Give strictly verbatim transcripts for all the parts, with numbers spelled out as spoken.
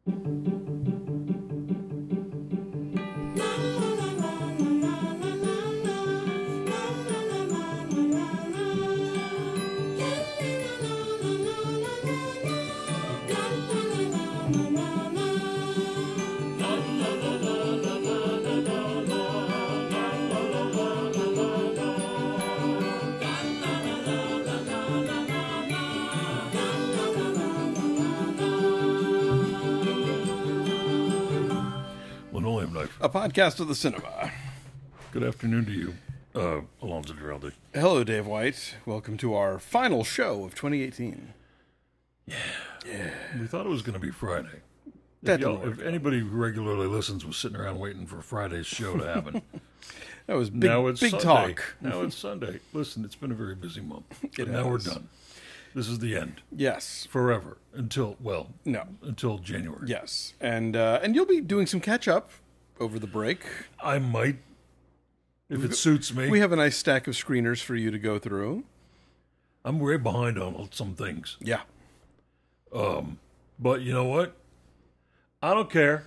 A podcast of the cinema. Good afternoon to you, uh, Alonzo Giraldi. Hello, Dave White. Welcome to our final show of twenty eighteen. Yeah. Yeah. We thought it was going to be Friday. That If, y'all, if anybody who regularly listens was sitting around waiting for Friday's show to happen. That was big, now it's big Sunday. talk. Now it's Sunday. Listen, it's been a very busy month. But It now we're has. done. This is the end. Yes. Forever. Until, well, No. until January. Yes. And uh, and you'll be doing some catch-up over the break. I might, if it suits me. We have a nice stack of screeners for you to go through. I'm way behind on some things. Yeah. Um, But you know what? I don't care.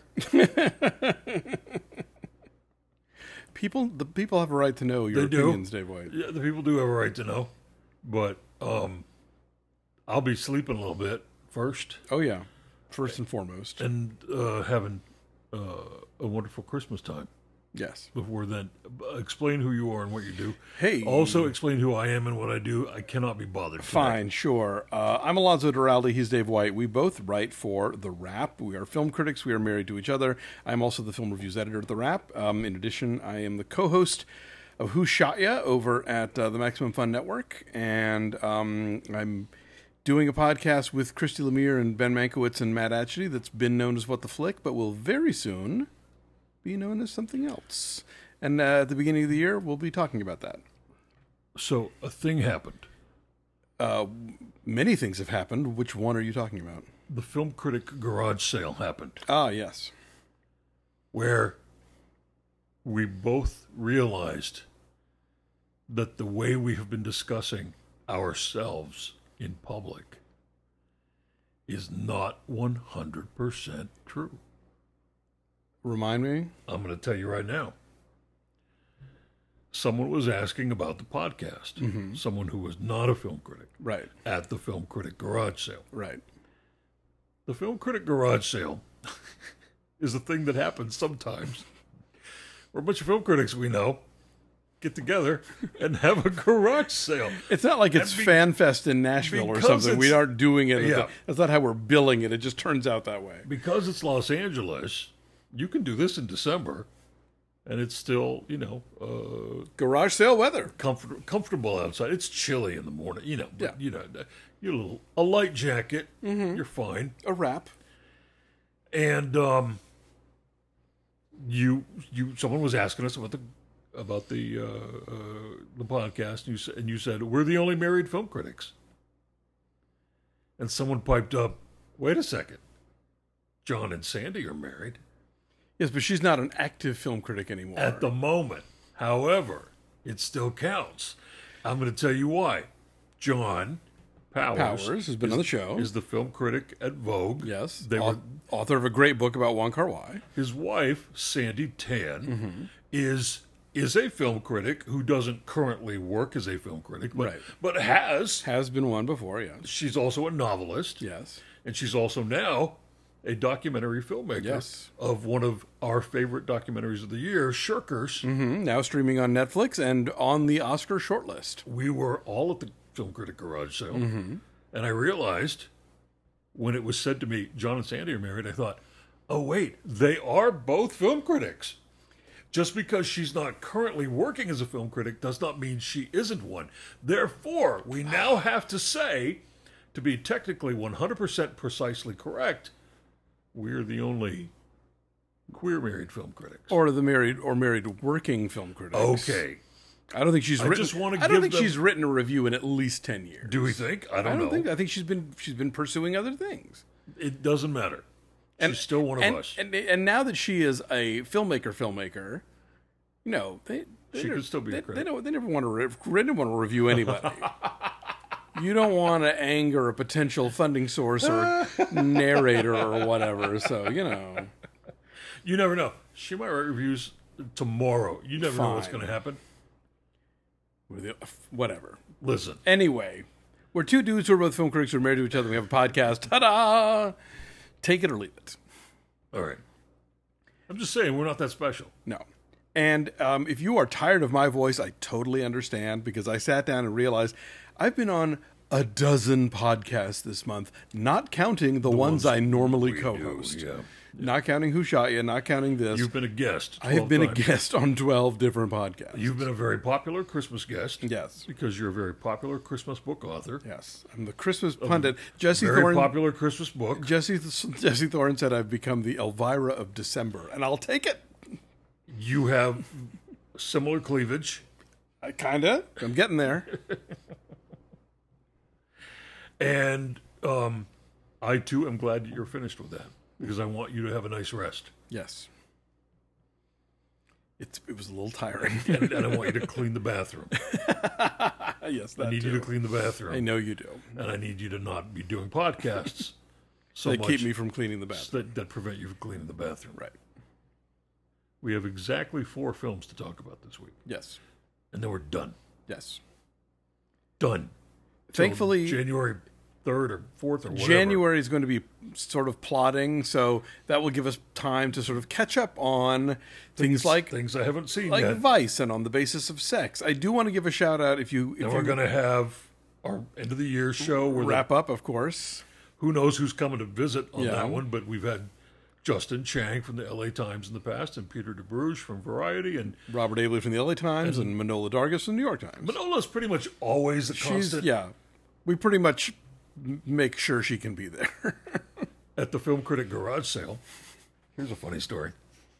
People, the people have a right to know your They do. opinions, Dave White. Yeah, the people do have a right to know. But um, I'll be sleeping a little bit first. Oh, yeah. First and foremost. And uh, having uh, a wonderful Christmas time Yes. before then. Explain who you are and what you do. Hey. Also explain who I am and what I do. I cannot be bothered. today. Fine, sure. Uh, I'm Alonzo Duraldi. He's Dave White. We both write for The Wrap. We are film critics. We are married to each other. I'm also the film reviews editor at The Wrap. Um, in addition, I am the co-host of Who Shot Ya over at uh, the Maximum Fun Network. And um, I'm doing a podcast with Christy Lemire and Ben Mankiewicz and Matt Atchity that's been known as What the Flick, but will very soon be known as something else. And uh, at the beginning of the year, we'll be talking about that. So a thing happened. Uh, many things have happened. Which one are you talking about? The Film Critic Garage Sale happened, Ah, yes. where we both realized that the way we have been discussing ourselves in public is not one hundred percent true. Remind me? I'm going to tell you right now. Someone was asking about the podcast. Mm-hmm. Someone who was not a film critic Right, at the Film Critic Garage Sale. right. The Film Critic Garage Sale is a thing that happens sometimes where a bunch of film critics we know get together and have a garage sale. It's not like it's be- Fan Fest in Nashville or because something. We it's- aren't doing it. Yeah. That's not how we're billing it. It just turns out that way. Because it's Los Angeles, you can do this in December, and it's still, you know, uh, Garage sale weather. comfort- comfortable outside. It's chilly in the morning, you know. But, Yeah. you know, you a little a light jacket, you're fine. A wrap. And um, you you someone was asking us about the about the uh, uh, the podcast, and you said, and you said we're the only married film critics. And someone piped up, "Wait a second, John and Sandy are married Yes, but she's not an active film critic anymore. at the moment. However, it still counts. I'm going to tell you why. John Powers, Powers has been is, on the show. is the film critic at Vogue. Yes. they Au- were. author of a great book about Wong Kar-wai. His wife, Sandy Tan, Mm-hmm. is is a film critic who doesn't currently work as a film critic, but Right. but has. Has been one before, yes. She's also a novelist, Yes. and she's also now a documentary filmmaker Yes. of one of our favorite documentaries of the year, Shirkers. hmm Now streaming on Netflix and on the Oscar shortlist. We were all at the Film Critic Garage Sale, Mm-hmm. and I realized when it was said to me, John and Sandy are married, I thought, oh, wait, they are both film critics. Just because she's not currently working as a film critic does not mean she isn't one. Therefore, we now have to say, to be technically one hundred percent precisely correct, we're the only queer married film critics. Or the married or married working film critics. Okay. I don't think she's I written. just wanna I don't give think them- she's written a review in at least ten years. Do we think? I don't, I don't know. think. I think she's been she's been pursuing other things. It doesn't matter. And- She's still one of and, us. And and now that she is a filmmaker, filmmaker, you know they, they She never- could still be a they, critic. They, don't, they never want to re- they never want to review anybody. you don't want to anger a potential funding source or narrator or whatever. So, you know. You never know. She might write reviews tomorrow. You never know what's Fine. going to happen. Whatever. Listen. Anyway, we're two dudes who are both film critics who are married to each other. We have a podcast. Ta-da! Take it or leave it. All right. I'm just saying, we're not that special. No. And um, if you are tired of my voice, I totally understand, because I sat down and realized I've been on a dozen podcasts this month, not counting the, the ones, ones I normally co-host. Do, yeah. Not counting Who Shot You, not counting this. You've been a guest. I have been times. a guest on twelve different podcasts. You've been a very popular Christmas guest. Yes. Because you're a very popular Christmas book author. Yes. I'm the Christmas pundit. Jesse very Thorne. popular Christmas book. Jesse, Jesse Thorne said I've become the Elvira of December, and I'll take it. You have similar cleavage. I kinda. I'm getting there. And um, I, too, am glad that you're finished with that, because I want you to have a nice rest. Yes. It's, it was a little tiring. and, and I want you to clean the bathroom. Yes, that I need too. you to clean the bathroom. I know you do. And I need you to not be doing podcasts so They much keep me from cleaning the bathroom. that, that prevent you from cleaning the bathroom. Right. We have exactly four films to talk about this week. Yes. And then we're done. Yes. Done. Till Thankfully, January third or fourth or whatever. January is going to be sort of plotting, so that will give us time to sort of catch up on things, things like things I haven't seen like yet. Vice and On the Basis of Sex. I do want to give a shout out if you. If and you we're going to have our end of the year show where wrap the, up, of course. Who knows who's coming to visit on Yeah. that one? But we've had Justin Chang from the L A Times in the past, and Peter DeBruge from Variety, and Robert Abley from the L A Times, and, and Manola Dargis from the New York Times. Manola's pretty much always a She's constant. yeah. We pretty much make sure she can be there. At the Film Critic garage sale, here's a funny story.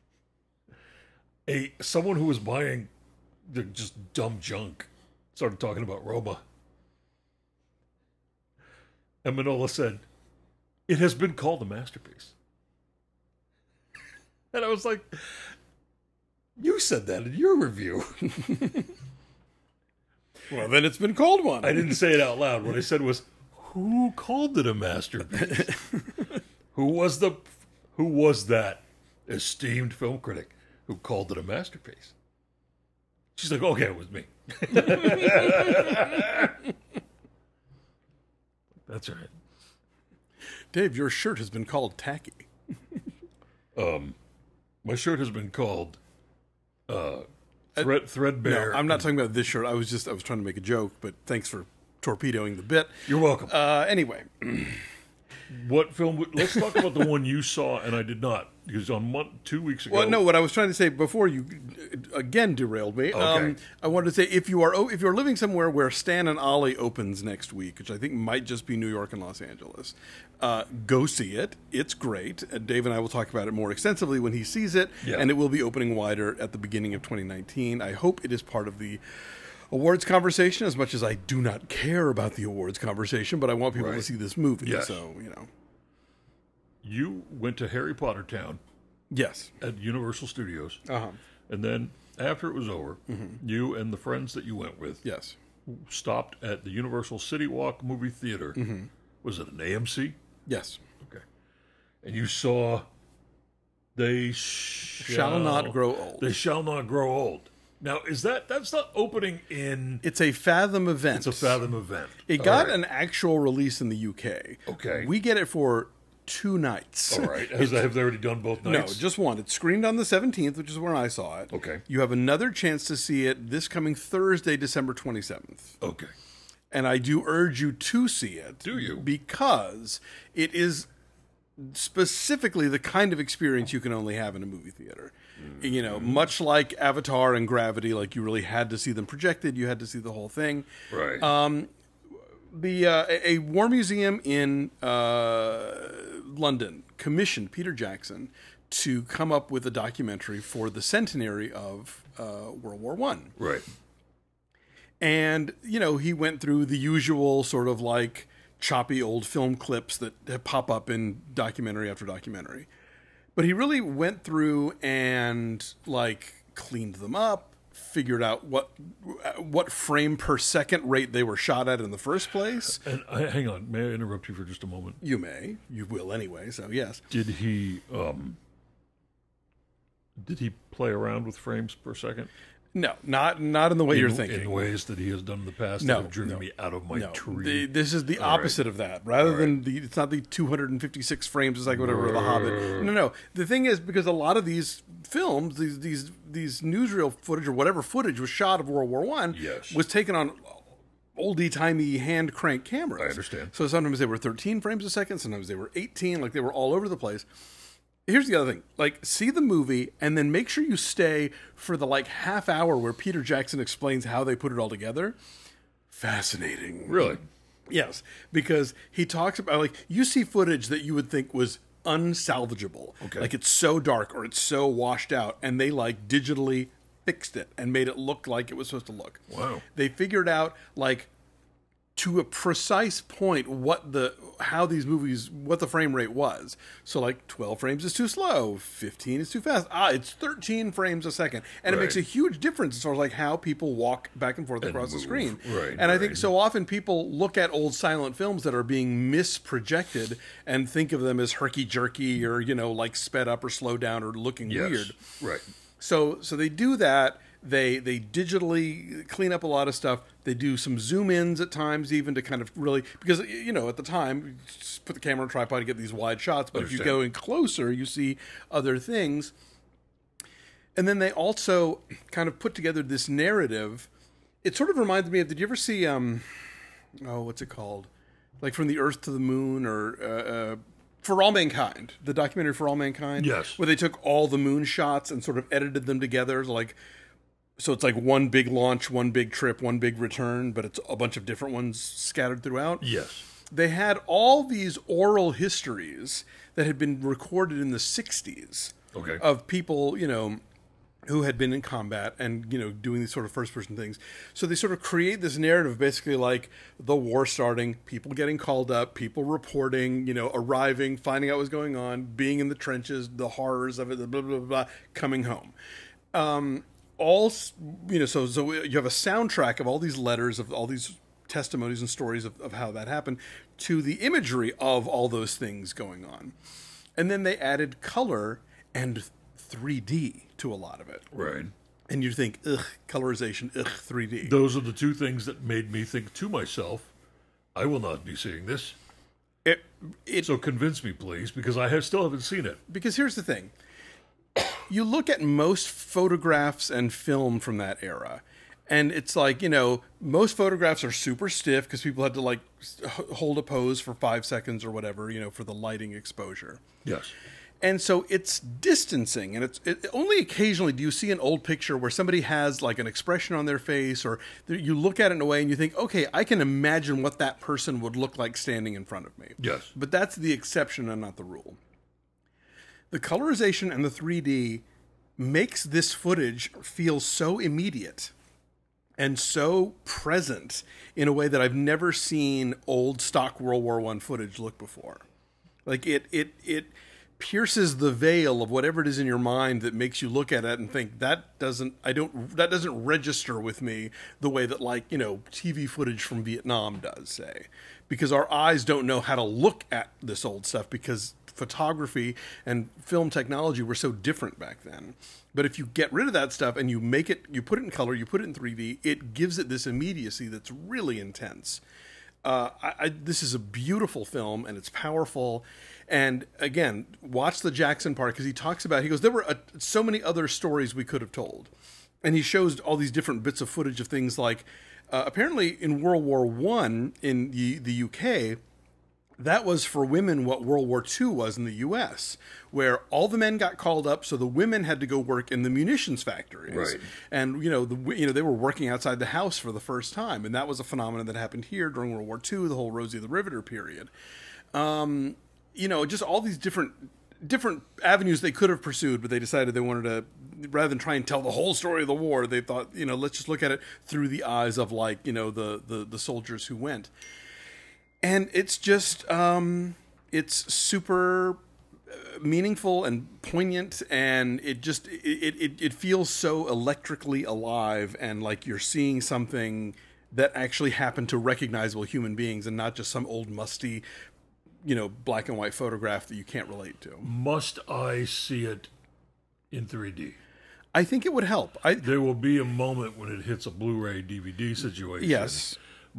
A someone who was buying the just dumb junk started talking about Roma. And Manola said, "It has been called a masterpiece." And I was like, "You said that in your review." Well, then it's been called one. I didn't say it out loud. What I said was, "Who called it a masterpiece? Who was the who was that esteemed film critic who called it a masterpiece?" She's like, "Okay, it was me." That's right. Dave, your shirt has been called tacky. Um, my shirt has been called uh, thread, threadbare. No, I'm not talking about this shirt. I was just I was trying to make a joke, but thanks for torpedoing the bit. You're welcome. Uh, anyway, What film? would- Let's talk about the one you saw and I did not, because on month, two weeks ago. well, no. What I was trying to say before you uh, again derailed me. Um, I wanted to say if you are if you're living somewhere where Stan and Ollie opens next week, which I think might just be New York and Los Angeles, uh, go see it. It's great. Uh, Dave and I will talk about it more extensively when he sees it, Yeah. and it will be opening wider at the beginning of twenty nineteen. I hope it is part of the awards conversation, as much as I do not care about the awards conversation, but I want people Right. to see this movie. Yes. So, you know. You went to Harry Potter Town Yes. at Universal Studios. Uh-huh. And then after it was over, you and the friends that you went with Yes. stopped at the Universal City Walk movie theater. Was it an A M C? Yes. Okay. And you saw They Shall, Shall Not Grow Old. They Shall Not Grow Old. Now, is that, that's not opening in, It's a Fathom event. it's a Fathom event. It All got right. an actual release in the U K. Okay. We get it for two nights. All right. Has, have they already done both No, nights? just one. It screened on the seventeenth, which is where I saw it. Okay. You have another chance to see it this coming Thursday, December twenty-seventh. Okay. And I do urge you to see it. Do you? Because it is specifically the kind of experience you can only have in a movie theater. Mm-hmm. You know, much like Avatar and Gravity, like you really had to see them projected, you had to see the whole thing. Right. Um, the uh, a a war museum in uh, London commissioned Peter Jackson to come up with a documentary for the centenary of uh, World War One. right. And, you know, he went through the usual sort of like choppy old film clips that pop up in documentary after documentary. But he really went through and like cleaned them up, figured out what what frame per second rate they were shot at in the first place. And uh, hang on, may I interrupt you for just a moment? You may, you will anyway. So yes. Did he um, did he play around with frames per second? No, not not in the way in, you're thinking. In ways that he has done in the past No, that have driven no, me out of my no. tree. The, this is the All opposite right. of that. Rather All than right. the, it's not the two hundred fifty-six frames. It's like whatever The Hobbit. No, no. The thing is, because a lot of these films, these these these newsreel footage or whatever footage was shot of World War One, Yes. was taken on oldie timey hand crank cameras. I understand. So sometimes they were thirteen frames a second. Sometimes they were eighteen. Like they were all over the place. Here's the other thing. Like, see the movie and then make sure you stay for the, like, half hour where Peter Jackson explains how they put it all together. Fascinating. Really? Yes. Because he talks about, like, you see footage that you would think was unsalvageable. Okay. Like, it's so dark or it's so washed out, and they, like, digitally fixed it and made it look like it was supposed to look. Wow. They figured out, like, to a precise point what the how these movies what the frame rate was. So like twelve frames is too slow, fifteen is too fast. Ah, it's thirteen frames a second, and it Right. makes a huge difference as far as like how people walk back and forth across the move. screen. Right, and I think right. so often people look at old silent films that are being misprojected and think of them as herky jerky or you know like sped up or slowed down or looking Yes. weird. Right. So so they do that. They they digitally clean up a lot of stuff. They do some zoom ins at times, even to kind of really because you know at the time you just put the camera on a tripod to get these wide shots. But if you Understand. go in closer, you see other things. And then they also kind of put together this narrative. It sort of reminds me of. Did you ever see um, oh what's it called? Like From the Earth to the Moon or. Uh, uh, For All Mankind, the documentary For All Mankind, Yes. where they took all the moon shots and sort of edited them together, like so it's like one big launch, one big trip, one big return, but it's a bunch of different ones scattered throughout. Yes. They had all these oral histories that had been recorded in the sixties Okay. of people, you know, who had been in combat and, you know, doing these sort of first-person things. So they sort of create this narrative, basically like the war starting, people getting called up, people reporting, you know, arriving, finding out what's going on, being in the trenches, the horrors of it, the blah, blah, blah, blah, coming home. Um, all, s- you know, so so you have a soundtrack of all these letters, of all these testimonies and stories of, of how that happened, to the imagery of all those things going on. And then they added color and three D to a lot of it. Right. And you think, ugh, colorization, ugh, three D. Those are the two things that made me think to myself, I will not be seeing this. It, it, So convince me, please, because I have, still haven't seen it. because here's the thing. You look at most photographs and film from that era, and it's like, you know, most photographs are super stiff because people had to, like, s- h- hold a pose for five seconds or whatever, you know, for the lighting exposure. Yes. And so it's distancing, and it's it, only occasionally do you see an old picture where somebody has like an expression on their face, or th- you look at it in a way and you think, okay, I can imagine what that person would look like standing in front of me. Yes. But that's the exception and not the rule. The colorization and the three D makes this footage feel so immediate and so present in a way that I've never seen old stock World War One footage look before. Like it, it, it pierces the veil of whatever it is in your mind that makes you look at it and think that doesn't, I don't, that doesn't register with me the way that, like, you know, T V footage from Vietnam does, say, because our eyes don't know how to look at this old stuff because photography and film technology were so different back then. But if you get rid of that stuff and you make it, you put it in color, you put it in three D, it gives it this immediacy that's really intense. Uh, I, I, this is a beautiful film, and it's powerful. And again, watch the Jackson part, because he talks about, he goes, there were a, so many other stories we could have told. And he shows all these different bits of footage of things like, uh, apparently in World War One in the, the U K, that was for women what World War Two was in the U S, where all the men got called up, so the women had to go work in the munitions factories. Right. And, you know, the you know they were working outside the house for the first time, and that was a phenomenon that happened here during World War Two, the whole Rosie the Riveter period. Um, you know, just all these different different avenues they could have pursued, but they decided they wanted to, rather than try and tell the whole story of the war, they thought, you know, let's just look at it through the eyes of, like, you know, the the, the soldiers who went. And it's just, um, it's super meaningful and poignant, and it just it, it it feels so electrically alive, and like you're seeing something that actually happened to recognizable human beings, and not just some old musty, you know, black and white photograph that you can't relate to. Must I see it in three D? I think it would help. I There will be a moment when it hits a Blu-ray D V D situation. yes.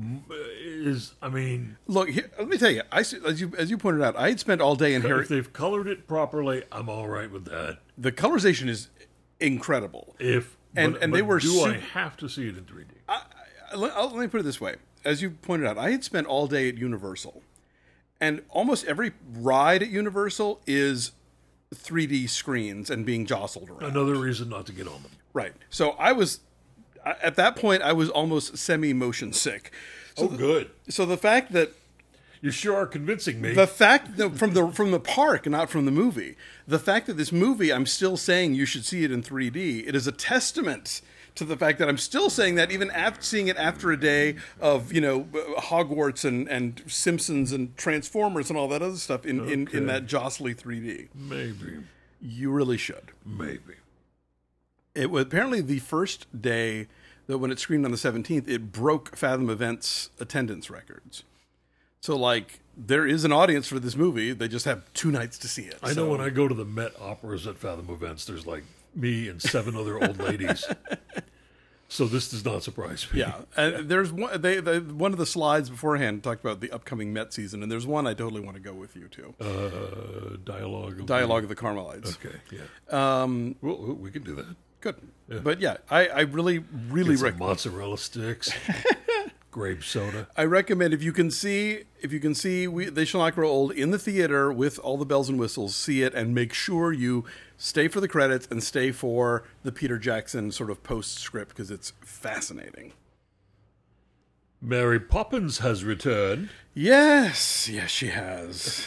Is I mean, Look, here, let me tell you. I s- as you as you pointed out, I had spent all day in Harry. if they've colored it properly, I'm all right with that. The colorization is incredible. If And- but- and they but were do I super- have to see it in three D? I, let, I'll- let me put it this way. As you pointed out, I had spent all day at Universal, and almost every ride at Universal is three D screens and being jostled around. Another reason not to get on them. Right. So I was, I- at that point, I was almost semi-motion sick. Oh, good. So the fact that You sure are convincing me. the fact that from the from the park, not from the movie, the fact that this movie, I'm still saying you should see it in three D. It is a testament to the fact that I'm still saying that even after seeing it after a day of, you know, Hogwarts and, and Simpsons and Transformers and all that other stuff in, in, Okay. in that jostly three D. Maybe. You really should. Maybe. It was apparently the first day that when it screened on the seventeenth, it broke Fathom Events attendance records. So, like, there is an audience for this movie. They just have two nights to see it. I So- know when I go to the Met Operas at Fathom Events, there's like me and seven other old ladies. So this does not surprise me. Yeah, and there's one. They, they one of the slides beforehand talked about the upcoming Met season, and there's one I totally want to go with you to. Uh, dialogue. Of Dialogue of the Carmelites. Okay. Yeah. Um, Well, we can do that. good, but yeah, I, I really, really Get some recommend. mozzarella sticks, grape soda. I recommend if you can see if you can see we, They Shall Not Grow Old in the theater with all the bells and whistles, see it and make sure you stay for the credits and stay for the Peter Jackson sort of postscript because it's fascinating. Mary Poppins has returned. Yes, yes, she has.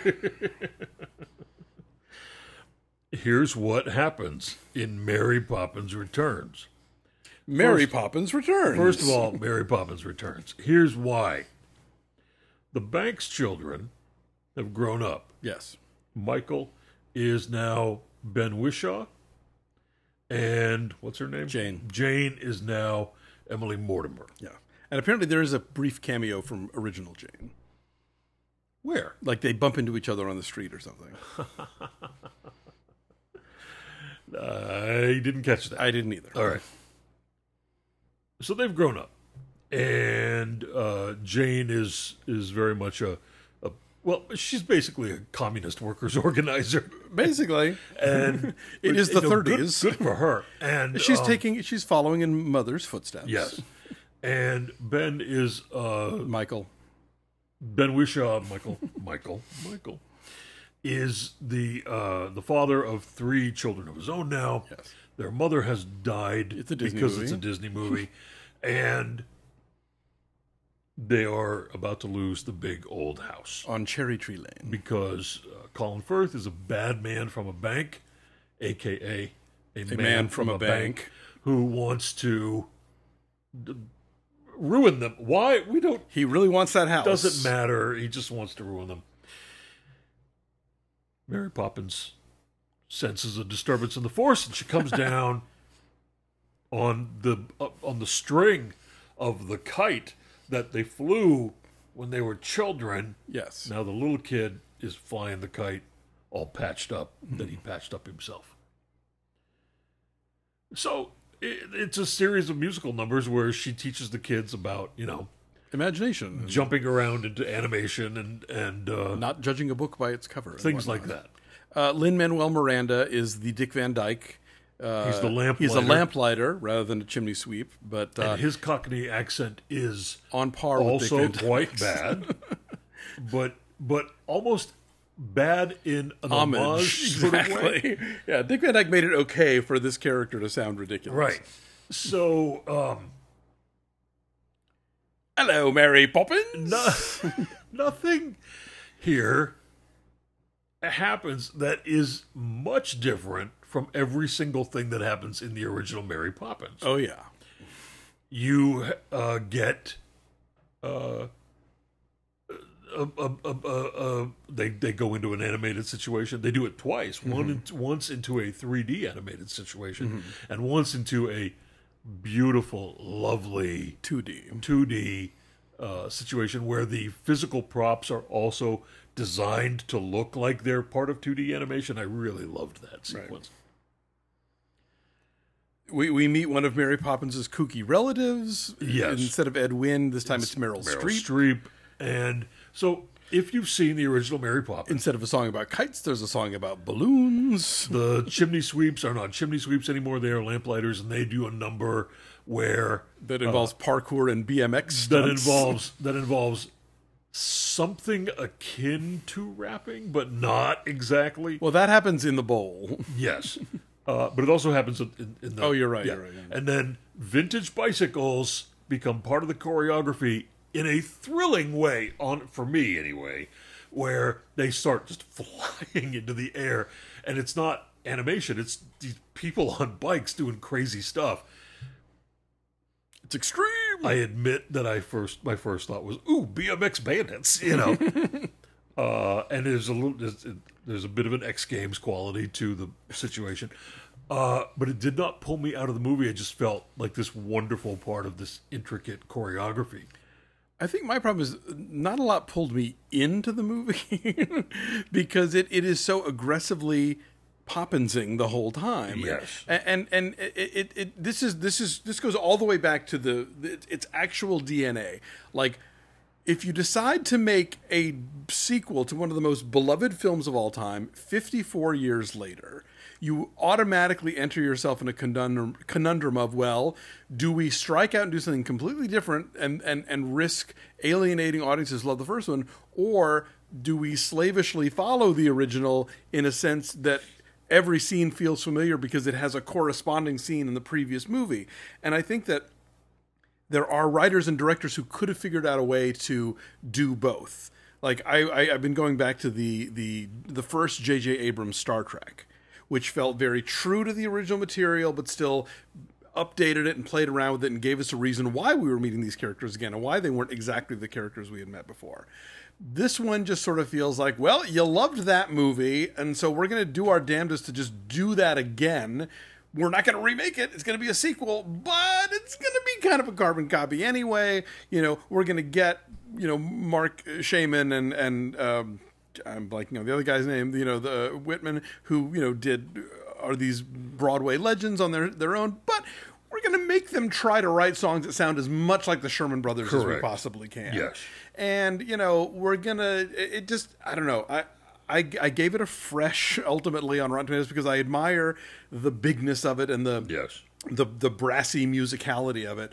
Here's what happens in Mary Poppins Returns. Mary First- Poppins returns. First of all, Mary Poppins Returns. Here's why. The Banks children have grown up. yes, Michael is now Ben Wishaw, and what's her name? Jane. Jane is now Emily Mortimer. yeah, and apparently there is a brief cameo from original Jane. Where? Like they bump into each other on the street or something. I didn't catch that. I didn't either. All right. So they've grown up, and uh, Jane is is very much a, a well, she's basically a communist workers organizer, Basically, and It is you the know, good- thirties. Good, for her. And she's um, taking, she's following in mother's footsteps. yes, and Ben is uh, Michael. Ben Wishaw, Michael, Michael, Michael, is the uh, the father of three children of his own now. Yes. Their mother has died It's a Disney because movie. it's a Disney movie, and they are about to lose the big old house On Cherry Tree Lane. because uh, Colin Firth is a bad man from a bank, aka a, man, from, a, bank. who wants to d- ruin them. Why? We don't. He really wants that house. Doesn't matter. He just wants to ruin them. Mary Poppins senses a disturbance in the force, and she comes down on the uh, on the string of the kite that they flew when they were children. Yes. Now the little kid is flying the kite, all patched up that he patched up himself. So it, it's a series of musical numbers where she teaches the kids about, you know, Imagination. jumping around into animation and and uh, Not judging a book by its cover. and things like whatnot. that. Uh, Lin-Manuel Miranda is the Dick Van Dyke. Uh, He's the lamplighter. He's a lamplighter rather than a chimney sweep, but uh, And his Cockney accent is on par with also Dick Van quite Dyke's. bad, but but almost bad in an Homage, homage sort of way. exactly. Yeah, Dick Van Dyke made it okay for this character to sound ridiculous. Right. So, um, Hello, Mary Poppins. no, nothing here happens that is much different from every single thing that happens in the original Mary Poppins. Oh yeah. You uh, get uh, uh, uh, uh, uh, uh, they they go into an animated situation. They do it twice. Mm-hmm. One in, once into a three D animated situation, mm-hmm. and once into a beautiful, lovely two D two D uh, situation where the physical props are also designed to look like they're part of two D animation. I really loved that sequence. Right. We we meet one of Mary Poppins' kooky relatives. Yes. Instead of Ed Wynn, this time it's, it's Meryl, Meryl Streep. Streep. And so if you've seen the original Mary Poppins, instead of a song about kites, there's a song about balloons. The chimney sweeps are not chimney sweeps anymore. They are lamplighters, and they do a number where that involves uh, parkour and B M X stunts. That involves that involves something akin to rapping, but not exactly. Well, that happens in the bowl. Yes. Uh, but it also happens in, in the... Oh, you're right, yeah. you're right. Yeah. And then vintage bicycles become part of the choreography in a thrilling way, on for me anyway, where they start just flying into the air. And it's not animation, it's these people on bikes doing crazy stuff. It's extreme. I admit that I first my first thought was, ooh, B M X bandits, you know. uh, and there's a little there's, there's a bit of an X Games quality to the situation. Uh, but it did not pull me out of the movie. I just felt like this wonderful part of this intricate choreography. I think my problem is not a lot pulled me into the movie because it, it is so aggressively Poppinsing the whole time. Yes, and and, and it, it, it this is this is this goes all the way back to the, the its actual D N A. Like, if you decide to make a sequel to one of the most beloved films of all time, fifty-four years later, you automatically enter yourself in a conundrum, conundrum of, well, do we strike out and do something completely different and, and, and risk alienating audiences who love the first one, or do we slavishly follow the original in a sense that every scene feels familiar because it has a corresponding scene in the previous movie? And I think that there are writers and directors who could have figured out a way to do both. Like, I, I, I've been going back to the, the, the first J J Abrams Star Trek, which felt very true to the original material, but still updated it and played around with it and gave us a reason why we were meeting these characters again and why they weren't exactly the characters we had met before. This one just sort of feels like, well, you loved that movie, and so we're going to do our damnedest to just do that again. We're not going to remake it. It's going to be a sequel, but it's going to be kind of a carbon copy anyway. You know, we're going to get, you know, Mark Shaman and, and um, I'm blanking on the other guy's name, you know, the Whitman, who, you know, did, are these Broadway legends on their, their own, but we're going to make them try to write songs that sound as much like the Sherman Brothers Correct. As we possibly can. Yes. And, you know, we're going to, it just, I don't know, I, I, I gave it a fresh, ultimately, on Rotten Tomatoes because I admire the bigness of it and the yes. the the brassy musicality of it.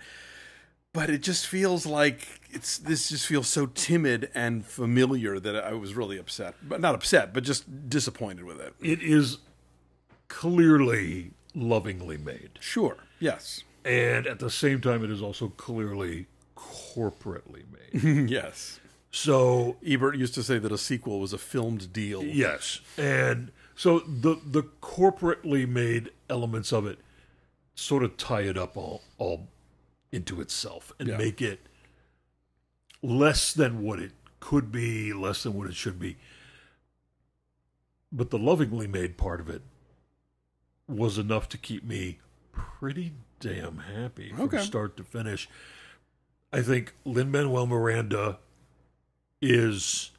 But it just feels like it's this just feels so timid and familiar that I was really upset. But not upset, but just disappointed with it. It is clearly lovingly made. Sure. Yes. And at the same time, it is also clearly corporately made. Yes. So Ebert used to say that a sequel was a filmed deal. Yes. And so the the corporately made elements of it sort of tie it up all all into itself and yeah. make it less than what it could be, less than what it should be. But the lovingly made part of it was enough to keep me pretty damn happy from okay. start to finish. I think Lin-Manuel Miranda is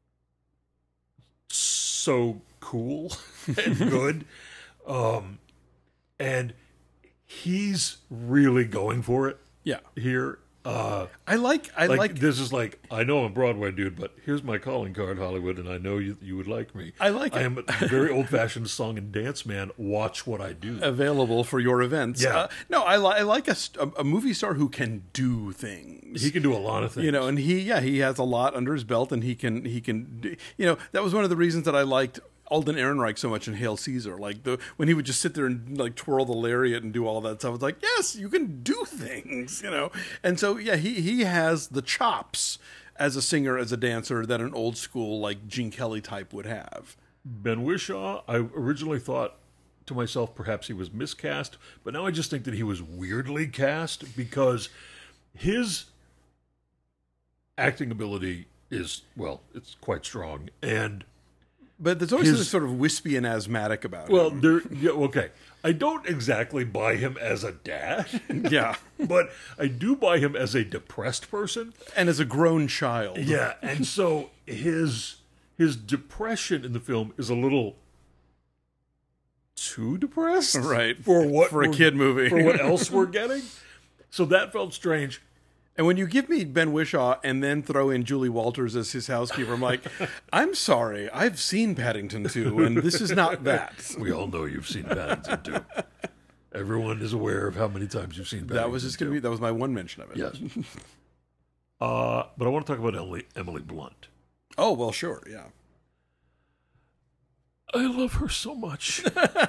so cool and good. Um, and he's really going for it. Yeah. Here. Uh, I like, I like, like, this is like, I know I'm a Broadway dude, but here's my calling card, Hollywood, and I know you you would like me. I like it. I am a very old-fashioned song and dance man. Watch what I do. Available for your events. Yeah. Uh, no, I, li- I like a, a movie star who can do things. He can do a lot of things. You know, and he, yeah, he has a lot under his belt, and he can, he can, do, you know, that was one of the reasons that I liked Alden Ehrenreich so much in Hail Caesar. Like, the when he would just sit there and like twirl the lariat and do all that stuff, it's like, yes, you can do things, you know. And so yeah, he he has the chops as a singer, as a dancer, that an old school like Gene Kelly type would have. Ben Whishaw, I originally thought to myself perhaps he was miscast, but now I just think that he was weirdly cast because his acting ability is, well, it's quite strong. And, But there's always His- something sort of wispy and asthmatic about well, him. there, yeah, okay. I don't exactly buy him as a dad, Yeah. but I do buy him as a depressed person. And as a grown child. Yeah, and so his his depression in the film is a little too depressed, Right. For what For a we're- kid movie. for what else we're getting. So that felt strange. And when you give me Ben Whishaw and then throw in Julie Walters as his housekeeper, I'm like, I'm sorry, I've seen Paddington two, and this is not that. We all know you've seen Paddington too. Everyone is aware of how many times you've seen Paddington. That was just going to be, that was my one mention of it. Yes. Uh, but I want to talk about Emily, Emily Blunt. Oh, well, sure, yeah. I love her so much.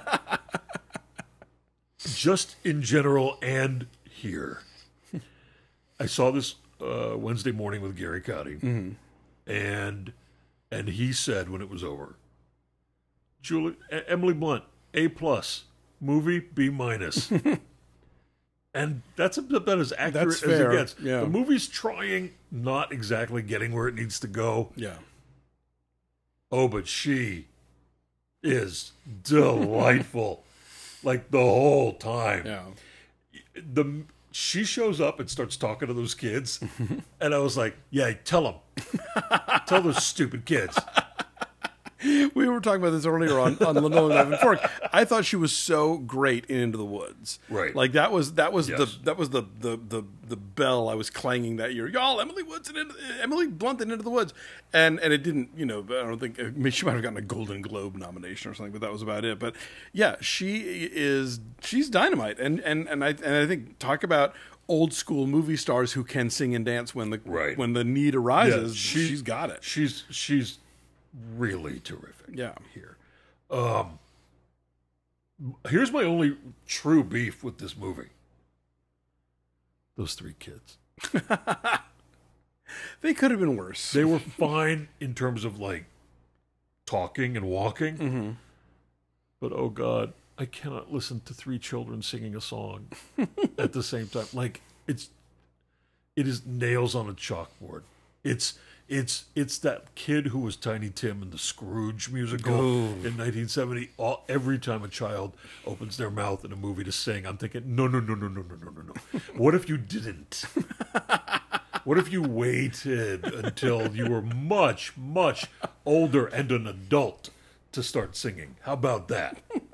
Just in general and here. I saw this uh, Wednesday morning with Gary Cotty, Mm-hmm. and and he said when it was over, Julie, E- Emily Blunt, A plus, movie B minus, and that's about as accurate That's as fair, it gets. yeah. The movie's trying, not exactly getting where it needs to go. Yeah. Oh, but she is delightful, like the whole time. Yeah. The she shows up and starts talking to those kids, and I was like, "Yeah, tell them, tell those stupid kids." We were talking about this earlier on, on Linoleum Knife and Fork. I thought she was so great in Into the Woods. Right. Like that was that was Yes. the that was the, the the the bell I was clanging that year. Y'all, Emily Woods and Into, Emily Blunt and Into the Woods. And and it didn't, you know, I don't think I mean, she might have gotten a Golden Globe nomination or something, but that was about it. But yeah, she is she's dynamite. And and and I and I think talk about old school movie stars who can sing and dance when the Right. when the need arises. Yeah, she- she's got it. She's she's really terrific. Yeah. Here, um, here's my only true beef with this movie: those three kids. They could have been worse. They were fine in terms of like talking and walking, Mm-hmm. but oh god, I cannot listen to three children singing a song at the same time. Like it's, it is nails on a chalkboard. It's it's it's that kid who was Tiny Tim in the Scrooge musical Oh. in nineteen seventy. All every time a child opens their mouth in a movie to sing, I'm thinking, no, no, no, no, no, no, no, no, no. What if you didn't? What if you waited until you were much, much older and an adult to start singing? How about that?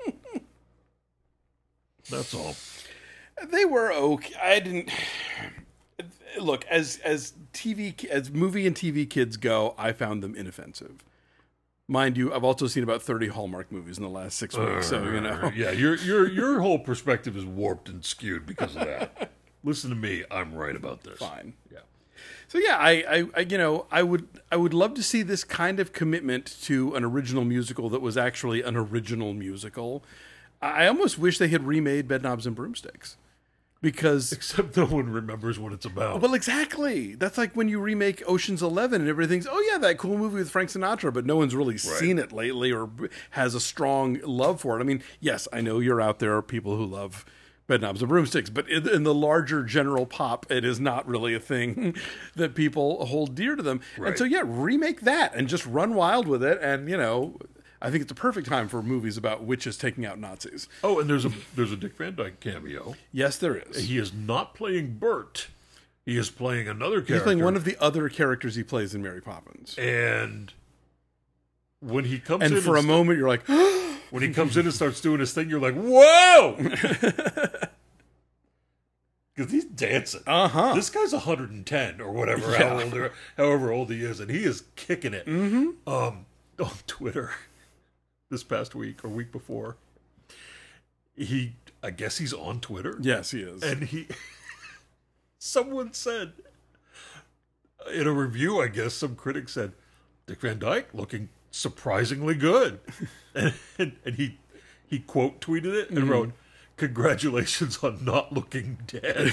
That's all. They were okay. I didn't look as as T V ki- as movie and T V kids go. I found them inoffensive. Mind you, I've also seen about thirty Hallmark movies in the last six weeks. So you know, Yeah, your your your whole perspective is warped and skewed because of that. Listen to me, I'm right about this. fine. Yeah. So yeah, I, I, I you know I would I would love to see this kind of commitment to an original musical that was actually an original musical. I almost wish they had remade Bedknobs and Broomsticks. Because Except no one remembers what it's about. well, exactly. That's like when you remake Ocean's Eleven and everything's, oh yeah, that cool movie with Frank Sinatra, but no one's really seen it lately or has a strong love for it. I mean, yes, I know you're out there, people who love Bedknobs and Broomsticks, but in, in the larger general pop, it is not really a thing that people hold dear to them. And Right. so, yeah, remake that and just run wild with it. And you know, I think it's a perfect time for movies about witches taking out Nazis. Oh, and there's a there's a Dick Van Dyke cameo. Yes, there is. He is not playing Bert. He is playing another character. He's playing one of the other characters he plays in Mary Poppins. and when he comes And in for a and moment, you're like, when he comes in and starts doing his thing, you're like, whoa! Because he's dancing. uh-huh. This guy's one hundred ten or whatever, Yeah. how old, however old he is, and he is kicking it. Mm-hmm. Um, on Twitter this past week or week before, he, I guess he's on Twitter, Yes, he is. and he, someone said in a review, I guess some critic said, Dick Van Dyke looking surprisingly good, and, and and he he quote tweeted it and Mm-hmm. wrote, "Congratulations on not looking dead."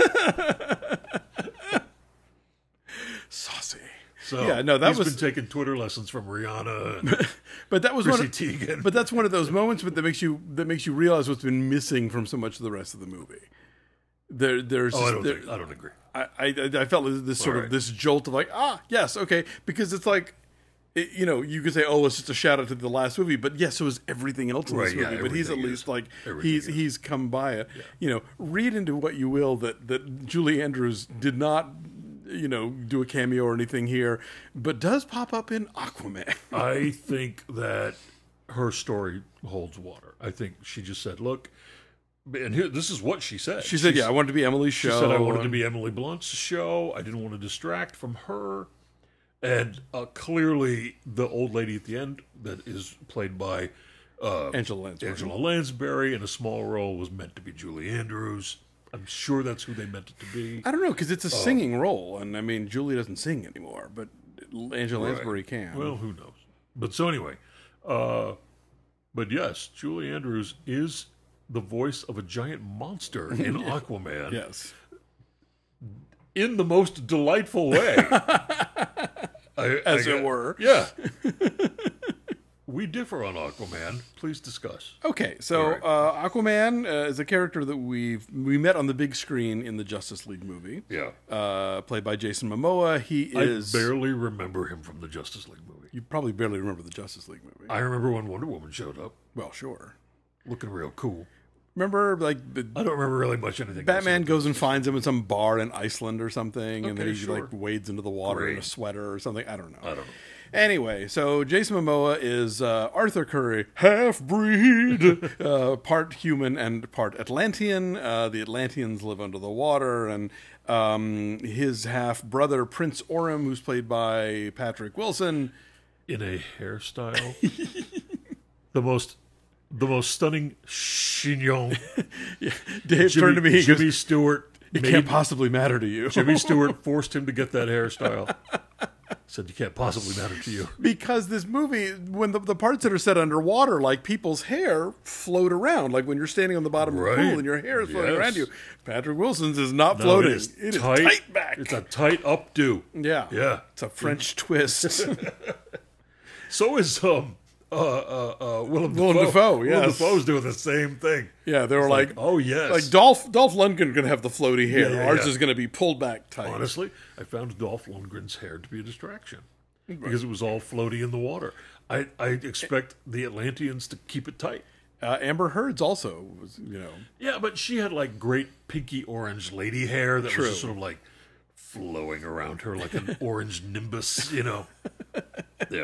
Saucy. So Yeah, no, that he's was- been taking Twitter lessons from Rihanna and But that was Chrissy one of, Teigen. But that's one of those moments but that makes you that makes you realize what's been missing from so much of the rest of the movie. There, there's. Oh, I don't there, think, I don't agree. I, I, I felt this sort Right. of this jolt of like, ah, yes, okay, because it's like, it, you know, you could say, oh, it's just a shout out to the last movie, but yes, so is everything else in this Right, yeah, movie. But he's at everything least is. like Everything he's is. he's come by it. You know, read into what you will that that Julie Andrews did not, you know, do a cameo or anything here, but does pop up in Aquaman. I think that her story holds water. I think she just said, look, and here, this is what she said. She said, "Yeah, I wanted to be Emily's She show." said, I wanted to be Emily Blunt's show. I didn't want to distract from her. And uh, clearly, the old lady at the end that is played by uh, Angela Lansbury. Angela Lansbury in a small role was meant to be Julie Andrews. I'm sure that's who they meant it to be. I don't know because it's a singing role, and I mean, Julie doesn't sing anymore, but Angela Lansbury Right. can. Well, who knows? But so anyway, uh, but yes, Julie Andrews is the voice of a giant monster in Aquaman yes. in the most delightful way. I, As I it got- were. Yeah. We differ on Aquaman. Please discuss. Okay, so Right. uh, Aquaman uh, is a character that we've we met on the big screen in the Justice League movie, Yeah. uh, played by Jason Momoa. He is I barely remember him from the Justice League movie. you probably barely remember the Justice League movie. I remember when Wonder Woman showed up, well, sure. looking real cool. Remember, like the, I don't remember really much anything. Batman else. goes and finds him in some bar in Iceland or something, and then Okay, he sure. like wades into the water in a Great. sweater or something. I don't know. I don't know. Anyway, so Jason Momoa is uh, Arthur Curry, half breed, uh, part human and part Atlantean. Uh, the Atlanteans live under the water, and um, his half brother Prince Orem, who's played by Patrick Wilson, In a hairstyle, the most, the most stunning chignon. Dave Jimmy, turned to me. He Jimmy goes, Stewart. "It made- can't possibly matter to you." Jimmy Stewart forced him to get that hairstyle. Said you can't possibly matter to you. Because this movie, when the, the parts that are set underwater, like people's hair float around, like when you're standing on the bottom of Right. the pool and your hair is floating Yes. around you. Patrick Wilson's is not No, floating. it is It is tight, tight back. It's a tight updo. yeah. Yeah. It's a French twist. So is um uh uh, uh Willem, Willem Dafoe. Dafoe, Willem yes. Dafoe's doing the same thing. yeah, they were Like, like, oh yes. like Dolph Dolph Lundgren going to have the floaty hair. Yeah, yeah, Ours yeah. is going to be pulled back tight. Honestly, I found Dolph Lundgren's hair to be a distraction because it was all floaty in the water. I I expect the Atlanteans to keep it tight. Uh, Amber Heard's also was, you know, Yeah, but she had like great pinky orange lady hair that True. was just sort of like flowing around her like an orange nimbus, you know. Yeah.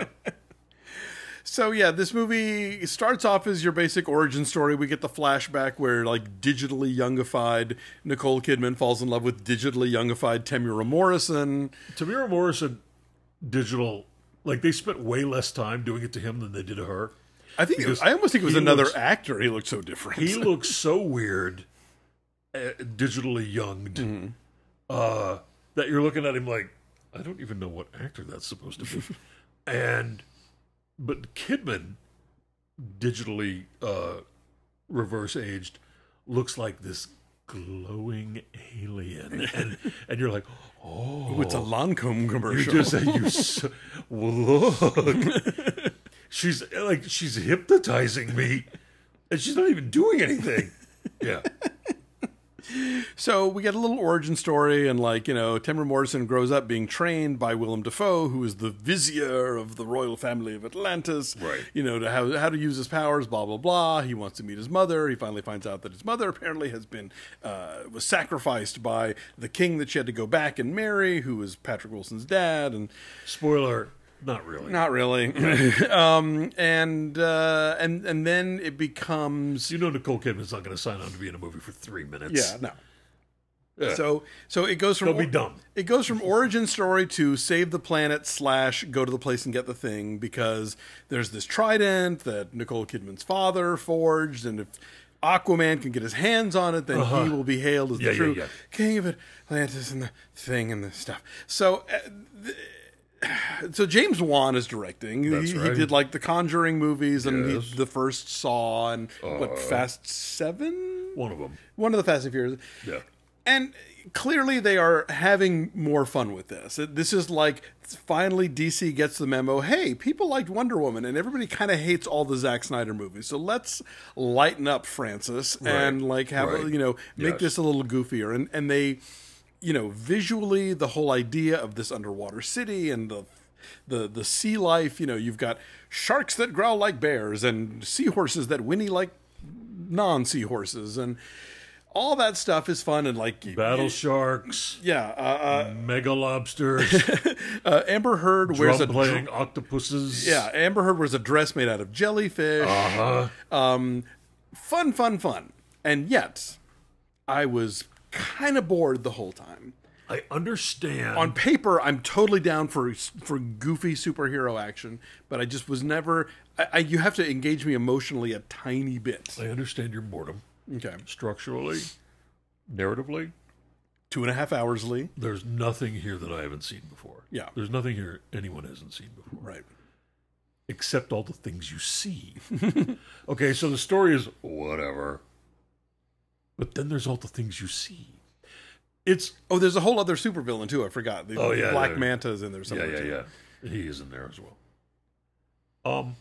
So yeah, this movie starts off as your basic origin story. We get the flashback where like digitally youngified Nicole Kidman falls in love with digitally youngified Tamura Morrison. Tamira Morrison, digital, like they spent way less time doing it to him than they did to her. I think it was, Because I almost think it was he another looks- actor. He looked so different. He looks so weird, uh, digitally younged, Mm-hmm. uh, that you're looking at him like, I don't even know what actor that's supposed to be. and, but Kidman, digitally uh, reverse aged, looks like this glowing alien, and and you're like, oh, Ooh, it's a Lancome you commercial. just you so, look. She's like she's hypnotizing me, and she's not even doing anything. Yeah, So we get a little origin story, and like you know, Tamara Morrison grows up being trained by Willem Dafoe, who is the vizier of the royal family of Atlantis. Right. You know, to how how to use his powers. Blah blah blah. He wants to meet his mother. He finally finds out that his mother apparently has been uh, was sacrificed by the king that she had to go back and marry, who was Patrick Wilson's dad, and spoiler, not really. not really. um, and uh, and and then it becomes You know, Nicole Kidman's not going to sign on to be in a movie for three minutes. yeah no. Yeah. So so it goes from They'll be dumb. It goes from origin story to save the planet slash go to the place and get the thing because there's this trident that Nicole Kidman's father forged, and if Aquaman can get his hands on it, then Uh-huh. he will be hailed as Yeah, the yeah, true yeah. king of Atlantis and the thing and the stuff. So. Uh, th- So James Wan is directing. That's he, right. he did like the Conjuring movies and Yes. he, the first Saw and Uh, what Fast Seven, One of them. one of the Fast and Furious. Yeah. And clearly they are having more fun with this. It- This is like finally D C gets the memo. Hey, people liked Wonder Woman, and everybody kind of hates all the Zack Snyder movies. So let's lighten up, Francis, and like have a, right. you know make Yes. this a little goofier. And and they, you know, visually the whole idea of this underwater city and the the the sea life. You know, you've got sharks that growl like bears and seahorses that whinny like non-seahorses, and all that stuff is fun. And like Battle sharks, yeah, uh, mega lobsters, uh, uh, Amber Heard wears a drum playing octopuses. yeah, Amber Heard wears a dress made out of jellyfish. Uh-huh. Um, fun, fun, fun. And yet, I was kind of bored the whole time. I understand. On paper, I'm totally down for for goofy superhero action, but I just was never. I, I, you have to engage me emotionally a tiny bit. I understand your boredom. Okay, Structurally, narratively, two and a half hours, Lee. there's nothing here that I haven't seen before. Yeah. There's nothing here anyone hasn't seen before. Right. Except all the things you see. Okay, so the story is whatever. But then there's all the things you see. It's Oh, there's a whole other supervillain too. I forgot. The Oh, yeah, Black yeah. Manta's in there yeah, somewhere. yeah, too. yeah. He is in there as well. Um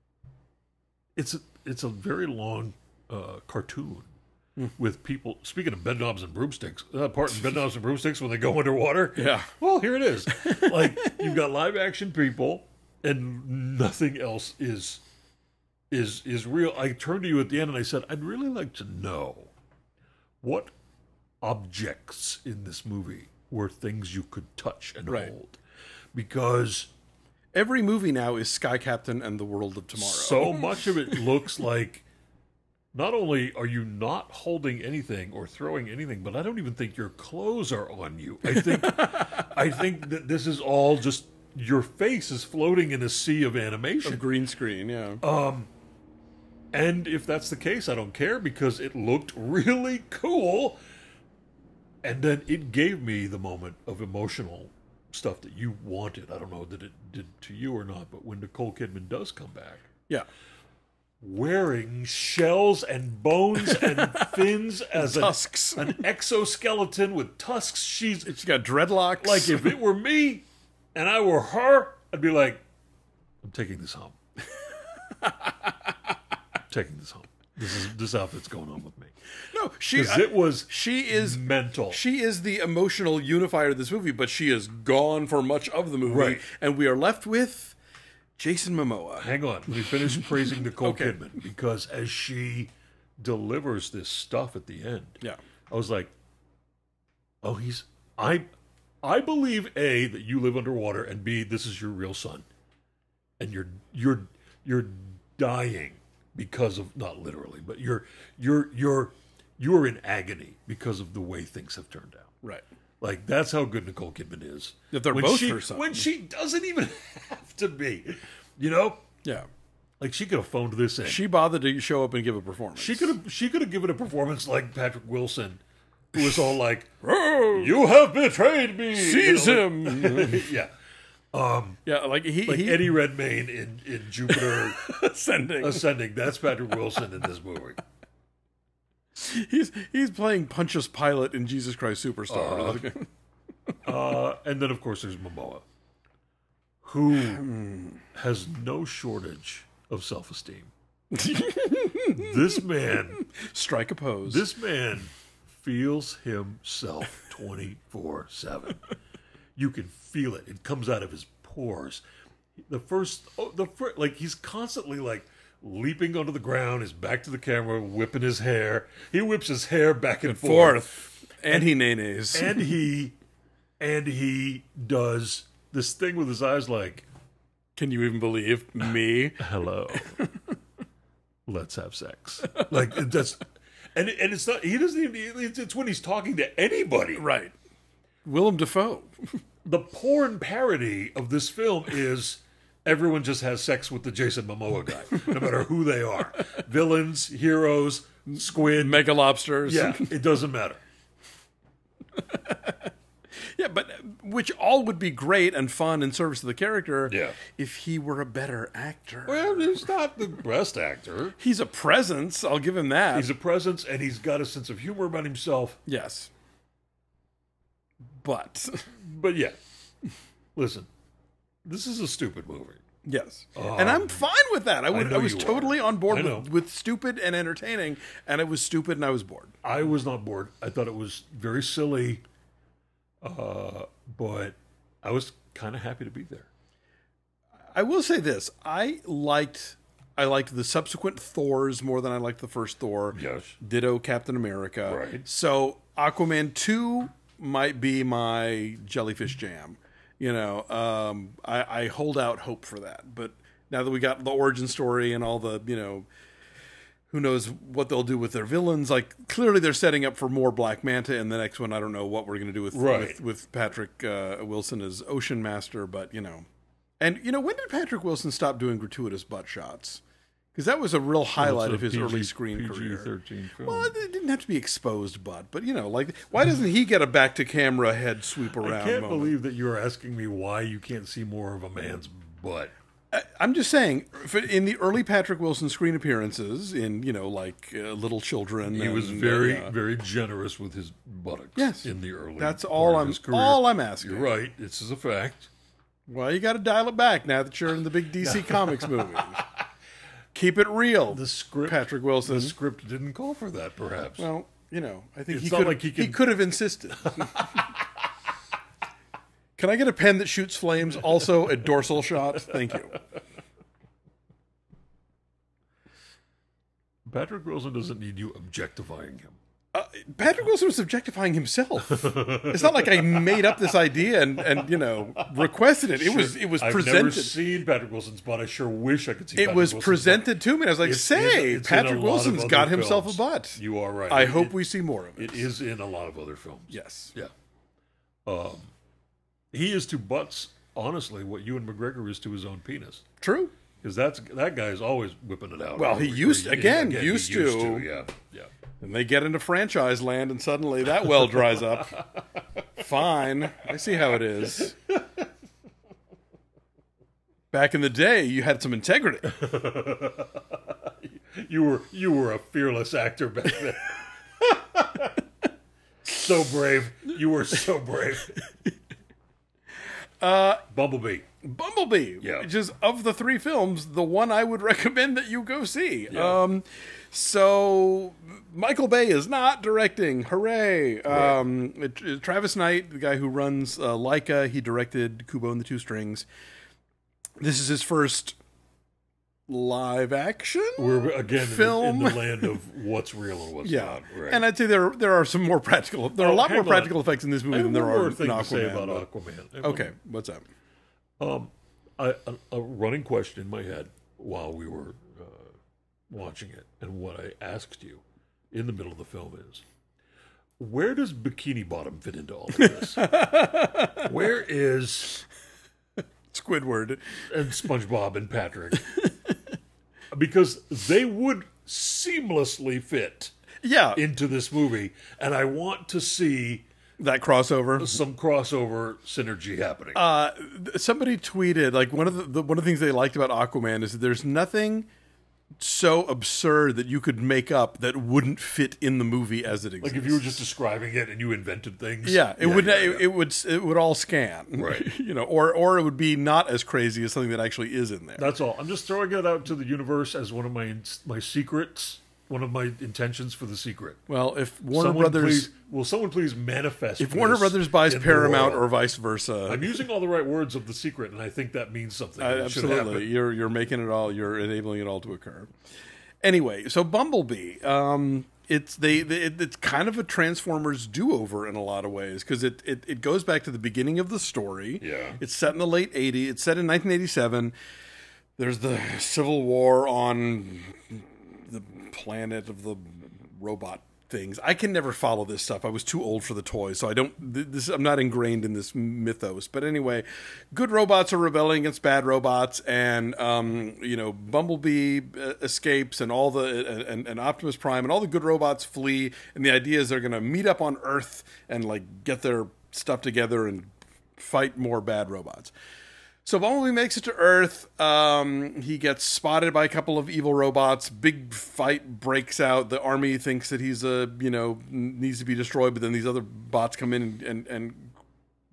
it's a it's a very long uh, cartoon with people speaking of bed knobs and broomsticks. Uh, part in bed knobs and broomsticks when they go underwater. Yeah. Well, here it is. Like you've got live action people, and nothing else is is is real. I turned to you at the end and I said, I'd really like to know what objects in this movie were things you could touch and Right. hold, because Every movie now is Sky Captain and the World of Tomorrow. so much of it looks like. Not only are you not holding anything or throwing anything, but I don't even think your clothes are on you. I think I think that this is all just your face is floating in a sea of animation. Of green screen, yeah. And if that's the case, I don't care because it looked really cool. And then it gave me the moment of emotional stuff that you wanted. I don't know that it did to you or not, but when Nicole Kidman does come back, yeah. wearing shells and bones and fins as an, Tusks. an exoskeleton with tusks. She's She's got dreadlocks. like, if it were me and I were her, I'd be like, I'm taking this home. I'm taking this home. This is this outfit's going on with me. no, she Because it was she is mental. she is the emotional unifier of this movie, but she is gone for much of the movie, Right. and we are left with Jason Momoa. Hang on. Let me finish praising Nicole Okay. Kidman, because as she delivers this stuff at the end, Yeah. I was like, oh, he's I I believe A, that you live underwater, and B, this is your real son. And you're you're you're dying because of, not literally, but you're you're you're you're in agony because of the way things have turned out. Right. Like, that's how good Nicole Kidman is. If they're when both she, her son. When she doesn't even have to be. You know? Yeah. Like, she could have phoned this in. She bothered to show up and give a performance. She could have she could have given a performance like Patrick Wilson, who was all like, Oh, "You have betrayed me." seize You know, him. like- yeah. yeah, like he, Like he Eddie Redmayne in, in Jupiter ascending. Ascending. That's Patrick Wilson in this movie. He's he's playing Pontius Pilate in Jesus Christ Superstar. Uh, and then, of course, there's Momoa, who has no shortage of self-esteem. This man, Strike a pose. this man feels himself twenty-four seven. You can feel it. It comes out of his pores. The first, oh, the first, like, he's constantly, like, leaping onto the ground, his back to the camera, whipping his hair. He whips his hair back and, forth. Fourth. And he nays. And he, and he does this thing with his eyes like, Can you even believe me? hello, let's have sex. Like, that's, and, and it's not, he doesn't even, it's, it's when he's talking to anybody. Right. Willem Dafoe. The porn parody of this film is everyone just has sex with the Jason Momoa guy, no matter who they are. Villains, heroes, squid. Mega lobsters. Yeah, it doesn't matter. Yeah, but which all would be great and fun in service of the character Yeah. if he were a better actor. Well, he's not the best actor. He's a presence, I'll give him that. He's a presence, and he's got a sense of humor about himself. yes. but But yeah, listen, this is a stupid movie. yes, and I'm fine with that. I would. I, know was you totally are. on board I know. with, with stupid and entertaining, and it was stupid, and I was bored. I was not bored. I thought it was very silly, uh, but I was kind of happy to be there. I will say this: I liked. I liked the subsequent Thors more than I liked the first Thor. Yes. Ditto Captain America. Right. So Aquaman two might be my jellyfish jam. You know, um, I, I hold out hope for that. But now that we got the origin story and all the, you know, who knows what they'll do with their villains. Like, clearly they're setting up for more Black Manta in the next one. I don't know what we're going to do with, Right. with, with Patrick uh, Wilson as Ocean Master, but, you know. And, you know, when did Patrick Wilson stop doing gratuitous butt shots? Because that was a real highlight Well, of his P G early screen P G career. thirteen film. Well, it didn't have to be exposed butt, but, you know, like, why doesn't he get a back-to-camera head sweep around I can't moment? believe that you're asking me why you can't see more of a man's butt. I- I'm just saying, if it- in the early Patrick Wilson screen appearances, in, you know, like, uh, Little Children. He was and, very, uh, very generous with his buttocks Yes. in the early That's part all of I'm, his career. all I'm asking. You're right. This is a fact. Well, you got to dial it back now that you're in the big D C Comics movies. Keep it real, The script, Patrick Wilson. the script didn't call for that, perhaps. Well, you know, I think It's he not could like he he can- could have insisted. Can I get a pen that shoots flames? Also a dorsal shot. Thank you. Patrick Wilson doesn't need you objectifying him. Uh, Patrick Wilson was objectifying himself. It's not like I made up this idea and, and you know requested it. It was it was I've presented. never seen Patrick Wilson's butt. I sure wish I could see. It Patrick was Wilson's presented to me, and I was like, It's "Say, in- it's in a Patrick lot of Wilson's other got himself films. a butt." You are right. I It- hope it- we see more of it. It is in a lot of other films. Yes. Yeah. Um, he is to butts, honestly, what Ewan McGregor is to his own penis. True. Because that's that guy is always whipping it out. Well, he Or- or used- again, he used to. Yeah, yeah. And they get into franchise land, and suddenly that well dries up. Fine. I see how it is. Back in the day, you had some integrity. You were you were a fearless actor back then. So brave. You were so brave. Uh, Bumblebee. Bumblebee, Yeah. which is, of the three films, the one I would recommend that you go see. Yeah. Um, so, Michael Bay is not directing. Hooray. Um, it- it- Travis Knight, the guy who runs uh, Leica, he directed Kubo and the Two Strings. This is his first live action We're again in the, film. in the land of what's real and what's Yeah, not. Right. and I'd say there there are some more practical. There are Oh, a lot hang more on. practical effects in this I movie have than there one are more in thing Aquaman. to say about but- Aquaman. I have Okay, what's up? Um, I, a, a running question in my head while we were uh, watching it, and what I asked you in the middle of the film is, where does Bikini Bottom fit into all of this? Where is Squidward. and SpongeBob and Patrick? Because they would seamlessly fit Yeah, into this movie, and I want to see that crossover. some crossover synergy happening. Uh, somebody tweeted like one of the, the one of the things they liked about Aquaman is that there's nothing so absurd that you could make up that wouldn't fit in the movie as it exists. like if you were just describing it and you invented things. yeah, it would yeah, it, yeah. it would it would all scan, Right. you know, or or it would be not as crazy as something that actually is in there. That's all. I'm just throwing it out to the universe as one of my my secrets, one of my intentions for the secret. Well, if Warner Someone Brothers please, will someone please manifest? if Warner this Brothers buys in the Paramount world? or vice versa, I'm using all the right words of the secret, and I think that means something. Uh, It should absolutely, happen. you're you're making it all. You're enabling it all to occur. Anyway, so Bumblebee, um, it's they, they it, it's kind of a Transformers do-over in a lot of ways because it, it it goes back to the beginning of the story. Yeah. It's set in the late eighties. It's set in nineteen eighty-seven. There's the Civil War on the planet of the robot things. I can never follow this stuff. I was too old for the toys, so I don't. This I'm not ingrained in this mythos. But anyway, good robots are rebelling against bad robots, and um, you know, Bumblebee uh, escapes, and all the and, and Optimus Prime and all the good robots flee. And the idea is they're going to meet up on Earth and like get their stuff together and fight more bad robots. So Bumblebee makes it to Earth. Um, he gets spotted by a couple of evil robots. Big fight breaks out. The army thinks that he's a you know needs to be destroyed, but then these other bots come in and and, and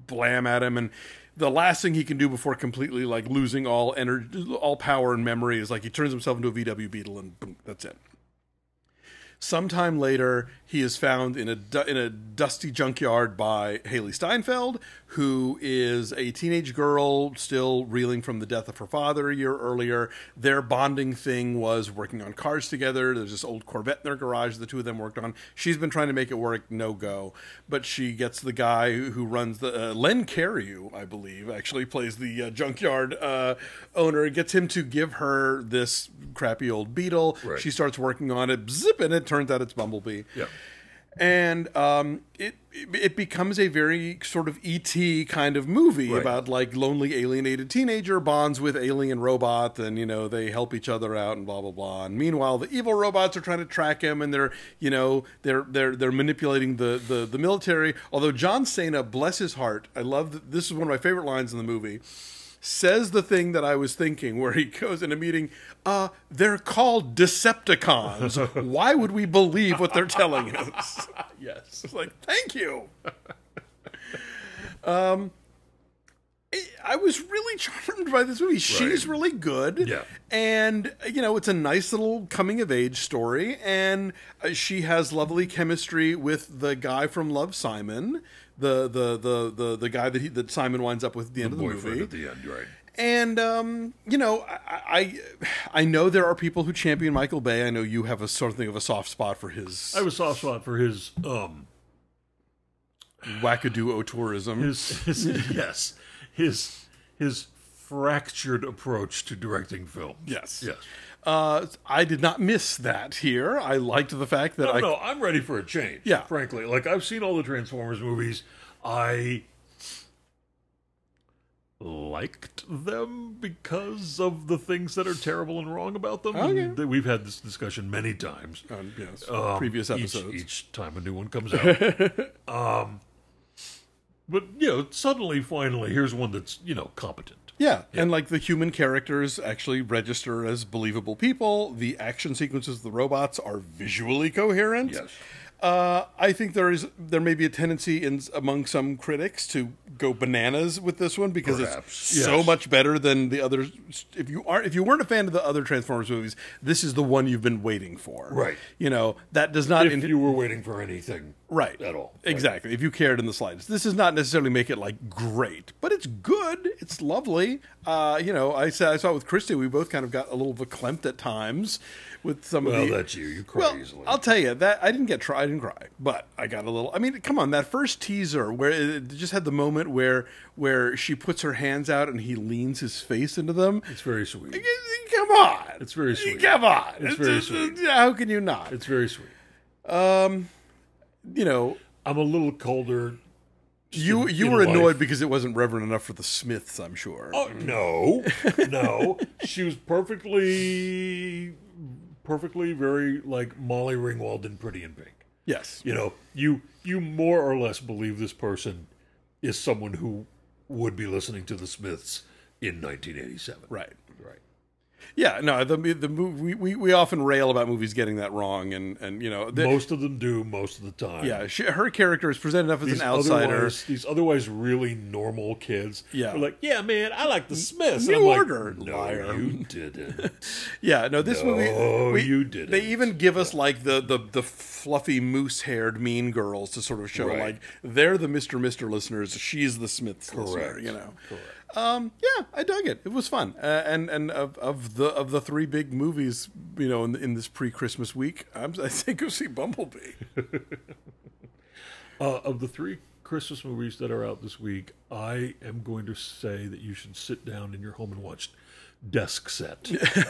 blam at him, and the last thing he can do before completely like losing all energy, all power and memory is like he turns himself into a V W Beetle, and boom, that's it. Sometime later, he is found in a du- in a dusty junkyard by Haley Steinfeld, who is a teenage girl still reeling from the death of her father a year earlier. Their bonding thing was working on cars together. There's this old Corvette in their garage the two of them worked on. She's been trying to make it work, no go. But she gets the guy who, who runs the... Uh, Len Cariou, I believe, actually plays the uh, junkyard uh, owner, gets him to give her this crappy old Beetle. Right. She starts working on it, zip, and it turns out it's Bumblebee. Yeah. And um, it it becomes a very sort of E T kind of movie Right. about like lonely alienated teenager bonds with alien robot, and you know they help each other out and blah blah blah. And meanwhile, the evil robots are trying to track him, and they're you know they're they're they're manipulating the the, the military. Although John Cena, bless his heart, I love that this is one of my favorite lines in the movie. Says the thing that I was thinking, where he goes in a meeting, uh, they're called Decepticons. Why would we believe what they're telling us? Yes. It's like, thank you. um, I was really charmed by this movie. She's really good. Yeah. And, you know, it's a nice little coming of age story. And uh, she has lovely chemistry with the guy from Love, Simon. The the the the the guy that he, that Simon winds up with at the end of the Boyfriend movie. at the end, right? And um, you know, I, I I know there are people who champion Michael Bay. I know you have a something of a soft spot for his I have a soft spot for his um wackadoo tourism. his, his yes his his fractured approach to directing films. Yes. Yes. Uh, I did not miss that here. I liked the fact that No, I no, I'm ready for a change. Yeah. Frankly, like I've seen all the Transformers movies. I liked them because of the things that are terrible and wrong about them. Okay. And th- we've had this discussion many times. um, yes, Um, previous each- episodes. Each, time a new one comes out. um, but, you know, suddenly, finally, here's one that's, you know, competent. Yeah, and like the human characters actually register as believable people. The action sequences of the robots are visually coherent. Yes. Uh, I think there is there may be a tendency in among some critics to go bananas with this one because Perhaps, it's so yes. much better than the others. If you aren't if you weren't a fan of the other Transformers movies, this is the one you've been waiting for. Right. You know that does not. If in- you were waiting for anything Right. at all. Right. Exactly. If you cared in the slightest. This does not necessarily make it like great, but it's good. It's lovely. Uh, you know, I saw, I saw it with Christy. We both kind of got a little verklempt at times with some Well, of the... that's you. You cry Well, easily. I'll tell you, that I didn't get try, I didn't cry, but I got a little... I mean, come on, that first teaser where it just had the moment where where she puts her hands out and he leans his face into them. It's very sweet. Come on. It's very sweet. Come on. It's very sweet. How can you not? It's very sweet. You know... I'm a little colder. You in- you in were life. annoyed because it wasn't reverent enough for the Smiths, I'm sure. Oh no, no. She was perfectly, perfectly very like Molly Ringwald in Pretty in Pink. Yes. You know, you you more or less believe this person is someone who would be listening to the Smiths in nineteen eighty-seven. Right. Right. Yeah, no, the the movie we, we, we often rail about movies getting that wrong, and, and you know, the, Most of them do most of the time. yeah, she, her character is presented enough as These an outsider. otherwise, these otherwise really normal kids Yeah. are like, yeah, man, I like the Smiths. New and I'm like, Order, no, liar. you didn't. Yeah, no, this No, movie you didn't. They even give us like the the, the fluffy moose haired mean girls to sort of show Right. like they're the Mister Mister listeners, she's the Smiths listener, Correct. you know. Correct. Um, yeah, I dug it. It was fun, uh, and and of, of the of the three big movies, you know, in, in this pre-Christmas week, I'm, I think go see Bumblebee. Uh, of the three Christmas movies that are out this week, I am going to say that you should sit down in your home and watch Desk Set.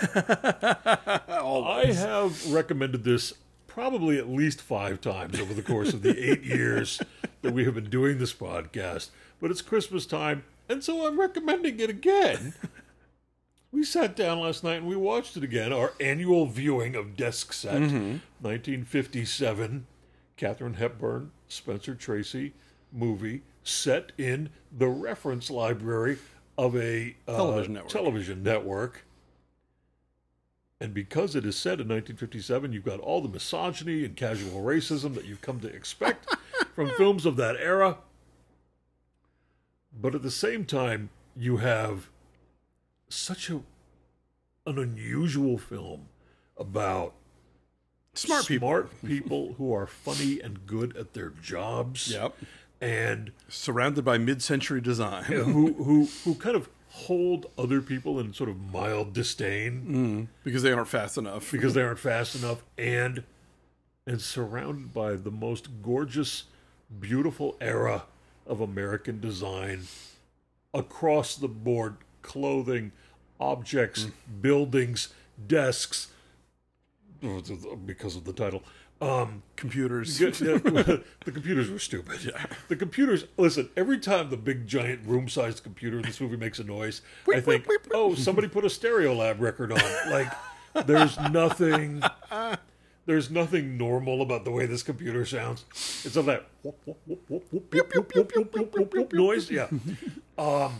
I have recommended this probably at least five times over the course of the eight years that we have been doing this podcast, but it's Christmas time, and so I'm recommending it again. We sat down last night and we watched it again, our annual viewing of Desk Set, nineteen fifty-seven, Katharine Hepburn, Spencer Tracy movie set in the reference library of a uh, Television network. television network. And because it is set in nineteen fifty-seven, you've got all the misogyny and casual racism that you've come to expect from films of that era. but at the same time, you have such a an unusual film about Smart people. smart people who are funny and good at their jobs. Yep. And Surrounded by mid-century design. who who who kind of hold other people in sort of mild disdain Because they aren't fast enough. because they aren't fast enough, and and surrounded by the most gorgeous, beautiful era of American design across the board: clothing, objects, buildings, desks. Because of the title. Um, computers. Yeah, the computers were stupid. Yeah. The computers, listen, every time the big giant room-sized computer in this movie makes a noise, I think, oh, somebody put a Stereolab record on. Like, there's nothing, there's nothing normal about the way this computer sounds. It's of that whoop, whoop, whoop, whoop, whoop, whoop, whoop, whoop, whoop, whoop, whoop, whoop noise. Yeah. Um,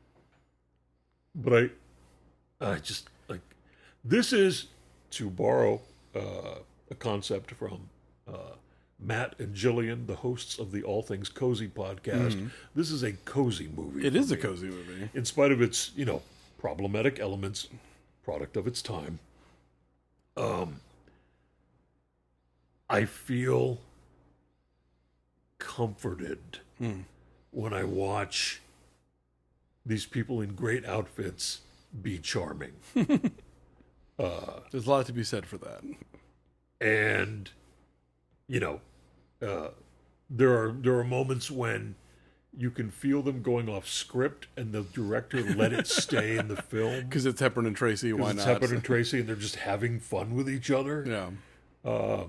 but I, I just, like, this is, to borrow uh, a concept from uh, Matt and Jillian, the hosts of the All Things Cozy podcast. Mm-hmm. This is a cozy movie. It is me. a cozy movie. In spite of its, you know, problematic elements, product of its time. Um, I feel comforted mm. when I watch these people in great outfits be charming. Uh, There's a lot to be said for that. And, you know, uh, there are there are moments when you can feel them going off script, and the director let it stay in the film because it's Hepburn and Tracy. Why it's not? Hepburn and Tracy, and they're just having fun with each other. Yeah, uh,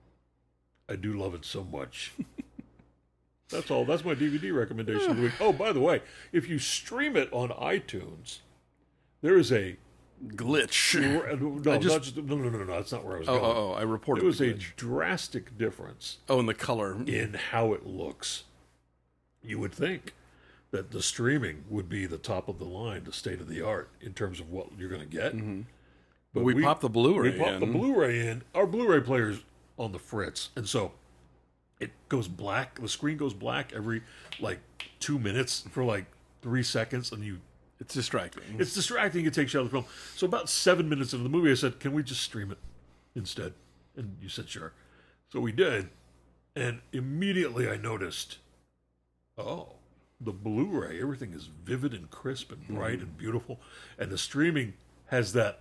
I do love it so much. That's all. That's my D V D recommendation of the week. Oh, by the way, if you stream it on iTunes, there is a glitch. No, just, not just, no, no, no, no, that's not where I was oh, going. Oh, oh, I reported There was the a drastic difference. Oh, in the color. In how it looks. You would think that the streaming would be the top of the line, the state of the art in terms of what you're going to get. Mm-hmm. But, but we, we popped the Blu-ray We popped in. the Blu-ray in. Our Blu-ray player's on the fritz, and so it goes black. The screen goes black every, like, two minutes for, like, three seconds, and you... It's distracting. It's distracting. It takes you out of the film. So about seven minutes into the movie, I said, can we just stream it instead? And you said, sure. So we did. And immediately I noticed, oh, the Blu-ray, everything is vivid and crisp and bright mm-hmm. and beautiful. And the streaming has that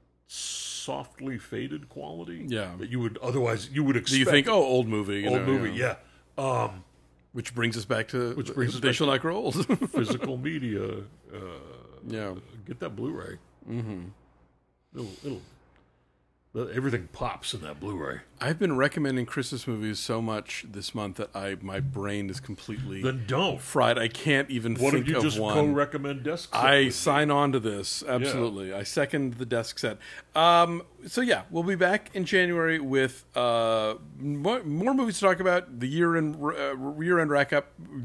softly faded quality yeah. that you would otherwise, you would expect. Do you think, oh, old movie. You old know, movie, yeah. yeah. Um, Which brings us back to which brings us they back shall not grow old. Physical media. Uh, yeah, get that Blu-ray. Mm-hmm. It'll, it'll, everything pops in that Blu-ray. I've been recommending Christmas movies so much this month that I my brain is completely then don't fried. I can't even what think if you of just one. co-recommend desk set I sign on to this absolutely. Yeah. I second the desk set. Um, so yeah, we'll be back in January with uh, more, more movies to talk about. The year end uh, year end rack up,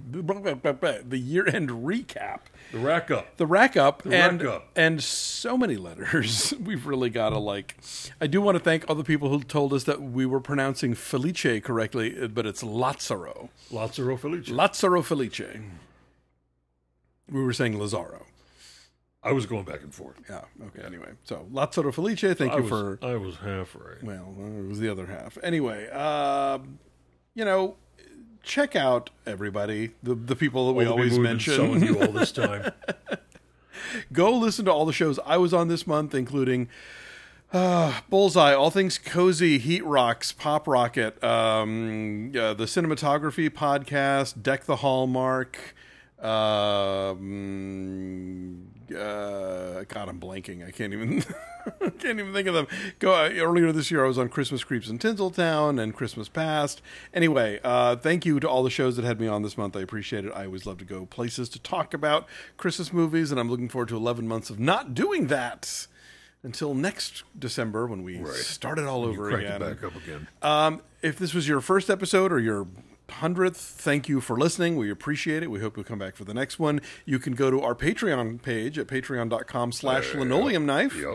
the year end recap. The rack up. The rack up. The and, rack up. And so many letters. We've really got to like... I do want to thank all the people who told us that we were pronouncing Felice correctly, but it's Lazzaro. Lazzaro Felice. Lazzaro Felice. We were saying Lazzaro. I was going back and forth. Yeah, okay, anyway. So, Lazzaro Felice, thank I you was, for... I was half right. Well, it was the other half. Anyway, uh, you know... Check out everybody, the the people that we all always mention. Selling you all this time. Go listen to all the shows I was on this month, including uh, Bullseye, All Things Cozy, Heat Rocks, Pop Rocket, um, uh, the Cinematography Podcast, Deck the Hallmark. Um, uh, God, I'm blanking. I can't even. I can't even think of them. Go uh, earlier this year, I was on Christmas Creeps in Tinseltown and Christmas Past. Anyway, uh, thank you to all the shows that had me on this month. I appreciate it. I always love to go places to talk about Christmas movies, and I'm looking forward to eleven months of not doing that until next December when we right. start it all when over you again. It back up again. Um, if this was your first episode or your hundredth, thank you for listening. We appreciate it. We hope you'll come back for the next one. You can go to our Patreon page at patreon.com slash linoleum knife. Yep. If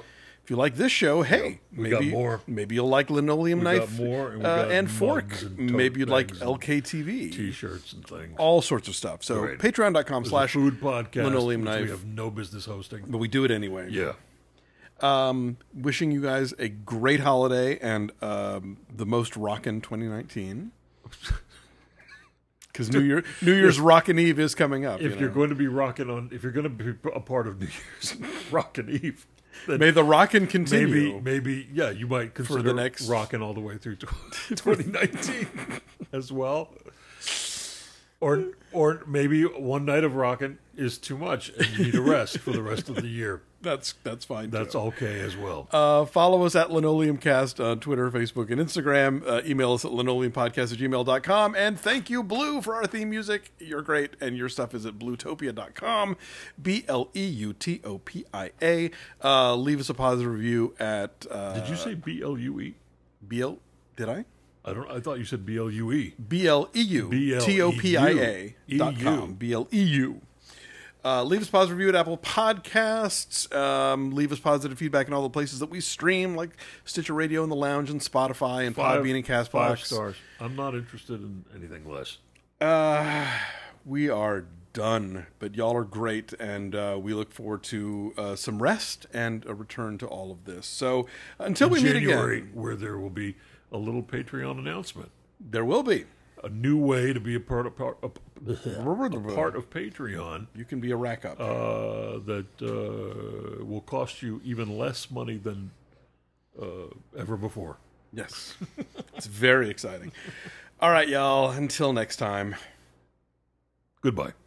If you like this show, hey, we maybe got more. maybe you'll like Linoleum We Knife got more, and we uh, got and Fork. mugs and tote Maybe you'd like bags and L K T V. T-shirts and things. All sorts of stuff. So Right. patreon.com There's a slash food podcast, Linoleum which Knife. we have no business hosting. But we do it anyway. Yeah. Um, wishing you guys a great holiday and um, the most rockin' twenty nineteen. Because New Year, New Year's Rockin' Eve is coming up. If you you're know. going to be rocking on, if you're going to be a part of New Year's Rockin' Eve, then May the rockin' continue. maybe, maybe, yeah, you might consider the next- rocking all the way through twenty nineteen as well. Or, or maybe one night of rocking is too much, and you need a rest for the rest of the year. That's that's fine. That's too. okay as well. Uh, follow us at LinoleumCast on Twitter, Facebook, and Instagram. Uh, email us at linoleumpodcast at gmail dot com. And thank you, Blue, for our theme music. You're great, and your stuff is at bluetopia dot com. B L E U T O P I A. Uh, leave us a positive review at... Uh, Did you say B L U E? B L... Did I? I don't. I thought you said B L U E. B L E U T O P I A dot com. B L E U. Uh, leave us a positive review at Apple Podcasts. Um, leave us positive feedback in all the places that we stream, like Stitcher Radio and the Lounge and Spotify and Five- Podbean and Castbox. Five stars. I'm not interested in anything less. Uh, we are done, but y'all are great, and uh, we look forward to uh, some rest and a return to all of this. So until In we January, meet again, where there will be a little Patreon announcement, there will be. a new way to be a part of part, a, a part of Patreon You can be a rack up. uh, that uh, will cost you even less money than uh, ever before. Yes. It's very exciting. All right, y'all. Until next time. Goodbye.